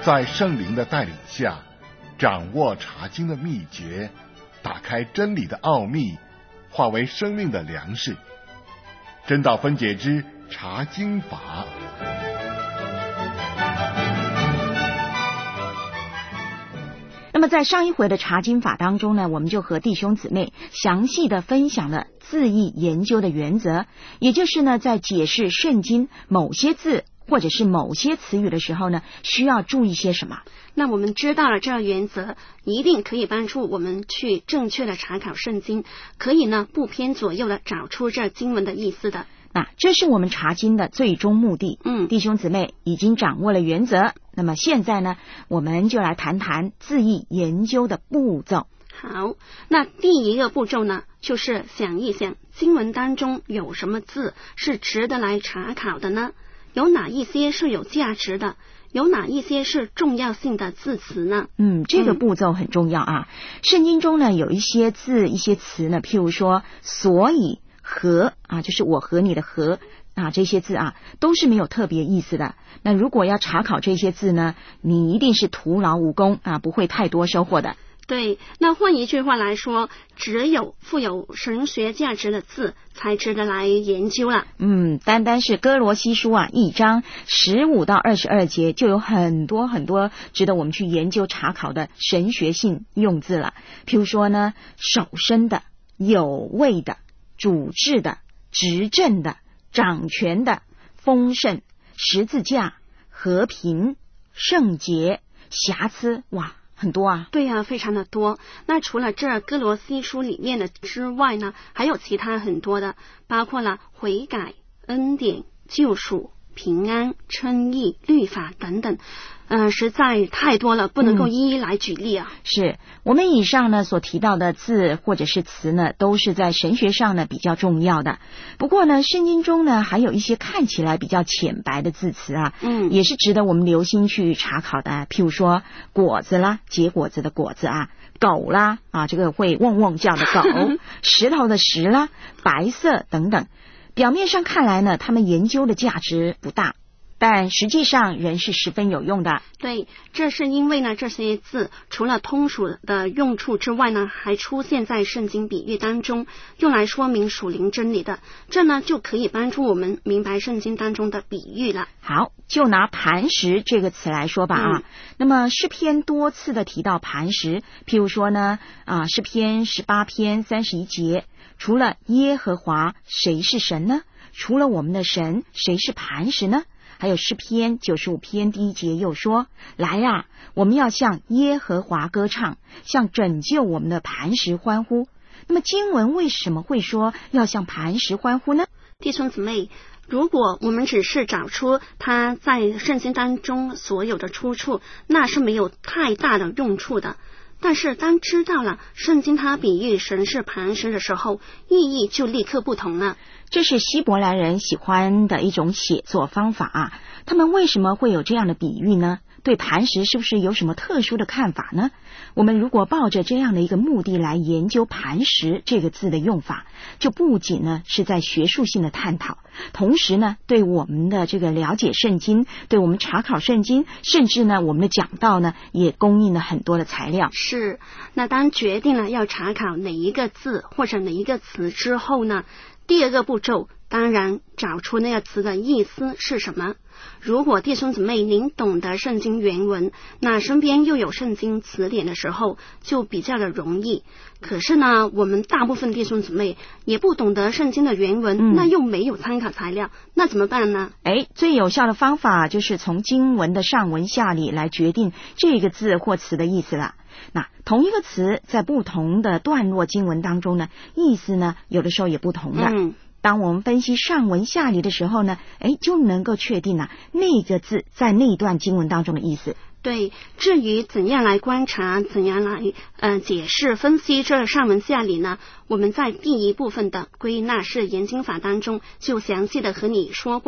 在圣灵的带领下，掌握查经的秘诀，打开真理的奥秘，化为生命的粮食。真道分解之查经法。 那么在上一回的查经法当中呢，我们就和弟兄姊妹详细的分享了字义研究的原则，也就是呢，在解释圣经某些字或者是某些词语的时候呢，需要注意些什么。 那我们知道了这个原则，一定可以帮助我们去正确的查考圣经，可以呢不偏左右的找出这经文的意思的。 那这是我们查经的最终目的。弟兄姊妹已经掌握了原则，那么现在呢，我们就来谈谈字义研究的步骤。 好，那第一个步骤呢，就是想一想经文当中有什么字是值得来查考的呢？有哪一些是有价值的？有哪一些是重要性的字词呢？ 这个步骤很重要啊。圣经中呢有一些字一些词呢，譬如说所以和啊，就是我和你的和啊，这些字啊都是没有特别意思的。那如果要查考这些字呢，你一定是徒劳无功啊，不会太多收获的。 对，那换一句话来说，只有富有神学价值的字才值得来研究了。 单单是哥罗西书啊1章15到22节就有很多很多值得我们去研究查考的神学性用字了。譬如说呢，首生的、有位的、主治的、执政的、掌权的、丰盛、十字架、和平、圣洁、瑕疵，哇，很多啊。 对啊，非常的多。那除了这哥罗西书里面的之外呢，还有其他很多的，包括了悔改、恩典、救赎、平安、称义、律法等等。实在太多了，不能够一一来举例啊。 是我们以上呢所提到的字或者是词呢，都是在神学上呢比较重要的。不过呢，圣经中呢还有一些看起来比较浅白的字词啊，也是值得我们留心去查考的。譬如说果子啦，结果子的果子啊，狗啦啊，这个会汪汪叫的狗，石头的石啦，白色等等。表面上看来呢，他们研究的价值不大，但实际上仍是十分有用的。 对，这是因为呢，这些字除了通俗的用处之外呢，还出现在圣经比喻当中，用来说明属灵真理的。这呢，就可以帮助我们明白圣经当中的比喻了。 好，就拿磐石这个词来说吧啊。那么诗篇多次的提到磐石，譬如说呢诗篇18篇31节，除了耶和华，谁是神呢？除了我们的神，谁是磐石呢？还有诗篇95篇第1节又说，来啊，我们要向耶和华歌唱，向拯救我们的磐石欢呼。那么经文为什么会说要向磐石欢呼呢？ 弟兄姊妹，如果我们只是找出它在圣经当中所有的出处，那是没有太大的用处的。但是当知道了圣经它比喻神是磐石的时候，意义就立刻不同了。 这是希伯来人喜欢的一种写作方法啊。他们为什么会有这样的比喻呢？对磐石是不是有什么特殊的看法呢？我们如果抱着这样的一个目的来研究磐石这个字的用法，就不仅呢是在学术性的探讨，同时呢对我们的这个了解圣经，对我们查考圣经，甚至呢我们的讲道呢也供应了很多的材料。 是，那当决定了要查考哪一个字或者哪一个词之后呢，第二个步骤当然找出那个词的意思是什么。如果弟兄姊妹您懂得圣经原文，那身边又有圣经词典的时候就比较的容易。可是呢，我们大部分弟兄姊妹也不懂得圣经的原文，那又没有参考材料，那怎么办呢？ 最有效的方法就是从经文的上文下理来决定这个字或词的意思了。那同一个词在不同的段落经文当中呢，意思呢有的时候也不同的。当我们分析上文下理的时候呢，就能够确定那个字在那一段经文当中的意思。 对，至于怎样来观察，怎样来解释分析这上文下理呢，我们在第一部分的归纳式研经法当中就详细的和你说过了。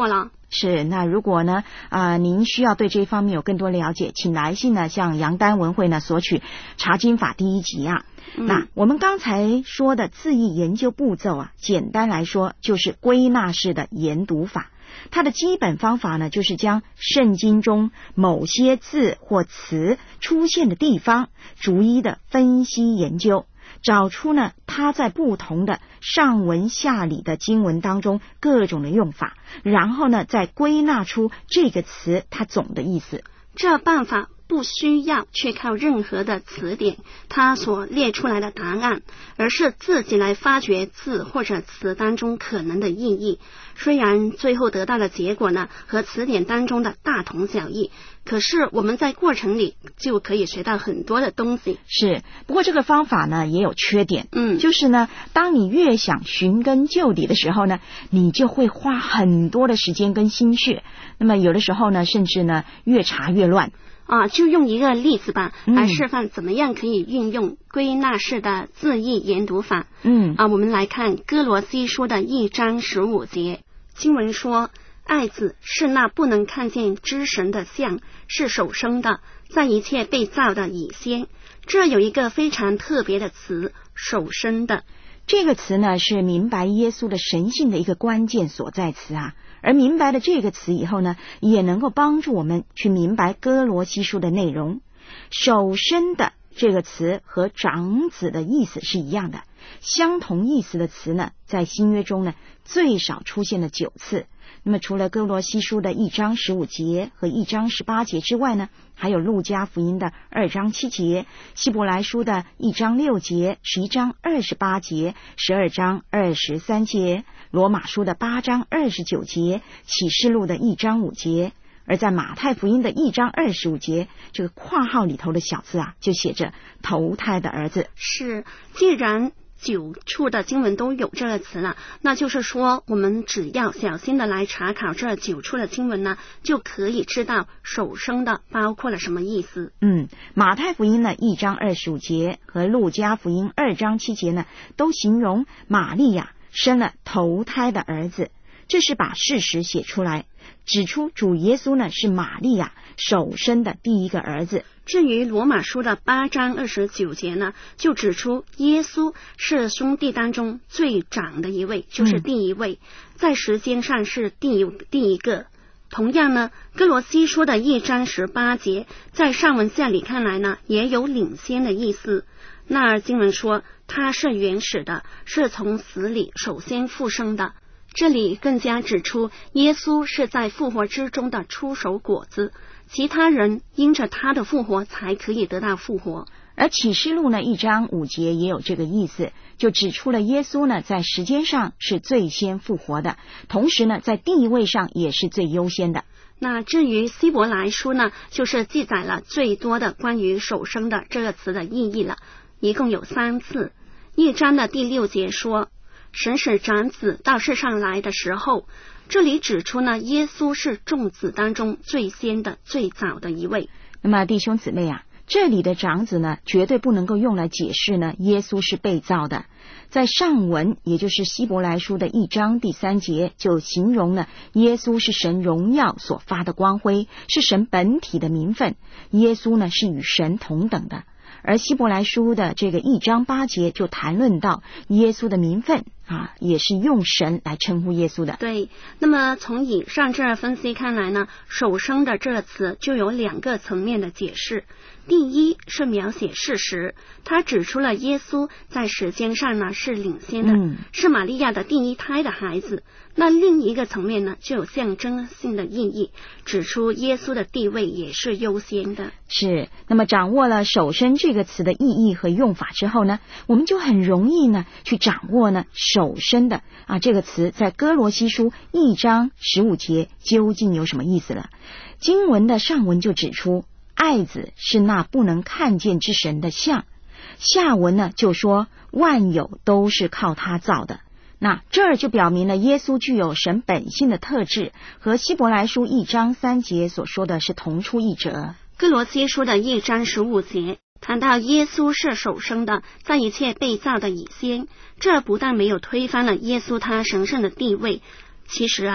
是，那如果呢您需要对这一方面有更多了解，请来信呢向杨丹文会呢索取查经法第1集啊。那我们刚才说的字义研究步骤啊，简单来说就是归纳式的研读法。它的基本方法呢，就是将圣经中某些字或词出现的地方逐一的分析研究，找出呢它在不同的上文下理的经文当中各种的用法，然后呢再归纳出这个词它总的意思。 这办法不需要去靠任何的词典它所列出来的答案，而是自己来发掘字或者词当中可能的意义。虽然最后得到的结果呢和词典当中的大同小异，可是我们在过程里就可以学到很多的东西。 是，不过这个方法呢也有缺点，就是呢当你越想寻根究底的时候呢，你就会花很多的时间跟心血，那么有的时候呢甚至呢越查越乱。 就用一个例子吧，来示范怎么样可以运用归纳式的字义研读法。我们来看哥罗西书的1章15节，经文说，爱子是那不能看见之神的像，是首生的，在一切被造的以先。这有一个非常特别的词，首生的。 这个词呢是明白耶稣的神性的一个关键所在词啊。而明白了这个词以后呢，也能够帮助我们去明白哥罗西书的内容。首生的这个词和长子的意思是一样的，相同意思的词呢，在新约中呢最少出现了9次。那么除了哥罗西书的1章15节和1章18节之外呢，还有路加福音的2章7节，希伯来书的1章6节、11章28节、12章23节，罗马书的8章29节，启示录的1章5节。而在马太福音的1章25节，这个括号里头的小字啊，就写着头胎的儿子。 是，既然9处的经文都有这个词了，那就是说我们只要小心的来查考这9处的经文呢，就可以知道首生的包括了什么意思。 马太福音呢1章25节和路加福音2章7节呢，都形容玛利亚生了头胎的儿子，这是把事实写出来，指出主耶稣呢是玛利亚首生的第一个儿子。 至于罗马书的8章29节呢，就指出耶稣是兄弟当中最长的一位，就是第一位，在时间上是第一个。同样呢，哥罗西书的1章18节，在上文下理看来呢，也有领先的意思。那儿经文说他是原始的，是从死里首先复生的。这里更加指出耶稣是在复活之中的出手果子，其他人因着他的复活才可以得到复活。 而启示录呢1章5节也有这个意思，就指出了耶稣呢在时间上是最先复活的，同时呢在地位上也是最优先的。 那至于希伯来书呢，就是记载了最多的关于首生的这个词的意义了，一共有3次。1章的第6节说，神使长子到世上来的时候，这里指出呢耶稣是众子当中最先的最早的一位。 那么弟兄姊妹啊，这里的长子呢绝对不能够用来解释呢耶稣是被造的。在上文也就是希伯来书的1章第3节就形容了耶稣是神荣耀所发的光辉，是神本体的名分，耶稣呢是与神同等的。而希伯来书的这个1章8节就谈论到耶稣的名分也是用神来称呼耶稣的。 对，那么从以上这分析看来呢，首生的这个词就有2个层面的解释。第一是描写事实，它指出了耶稣在时间上呢是领先的，是玛利亚的第一胎的孩子。那另一个层面呢就有象征性的意义，指出耶稣的地位也是优先的。 是，那么掌握了首生这个词的意义和用法之后呢，我们就很容易呢去掌握呢首生的这个词在哥罗西书1章15节究竟有什么意思了。经文的上文就指出爱子是那不能看见之神的像，下文呢就说万有都是靠他造的。那这儿就表明了耶稣具有神本性的特质，和希伯来书1章3节所说的是同出一辙。 哥罗西书的1章15节谈到耶稣是首生的，在一切被造的以先，这不但没有推翻了耶稣他神圣的地位，其实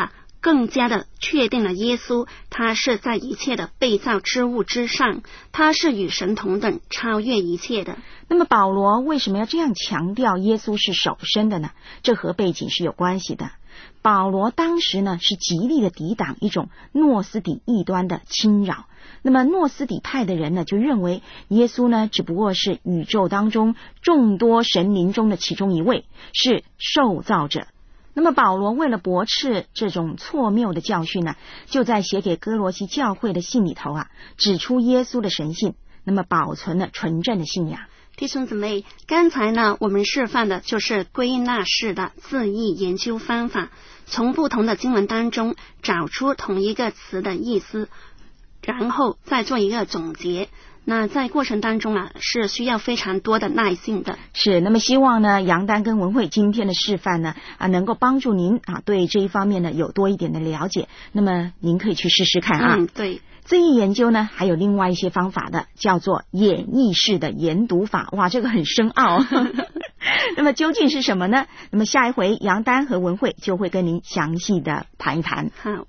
更加的确定了耶稣他是在一切的被造之物之上，他是与神同等，超越一切的。 那么保罗为什么要这样强调耶稣是首生的呢？这和背景是有关系的。保罗当时呢是极力的抵挡一种诺斯底异端的侵扰。那么诺斯底派的人呢就认为耶稣呢只不过是宇宙当中众多神灵中的其中一位，是受造者。那么保罗为了驳斥这种错谬的教训呢，就在写给哥罗西教会的信里头指出耶稣的神性，那么保存了纯正的信仰。 弟兄姊妹，刚才呢我们示范的就是归纳式的字义研究方法，从不同的经文当中找出同一个词的意思，然后再做一个总结。那在过程当中是需要非常多的耐性的。 是，那么希望呢杨丹跟文慧今天的示范呢能够帮助您对这一方面呢有多一点的了解。那么您可以去试试看对。 字义研究呢还有另外一些方法的，叫做演绎式的研读法。哇，这个很深奥那么究竟是什么呢？那么下一回杨丹和文慧就会跟您详细的谈一谈。 好。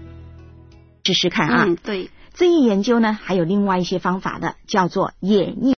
试试看对。 字义研究呢还有另外一些方法的，叫做演绎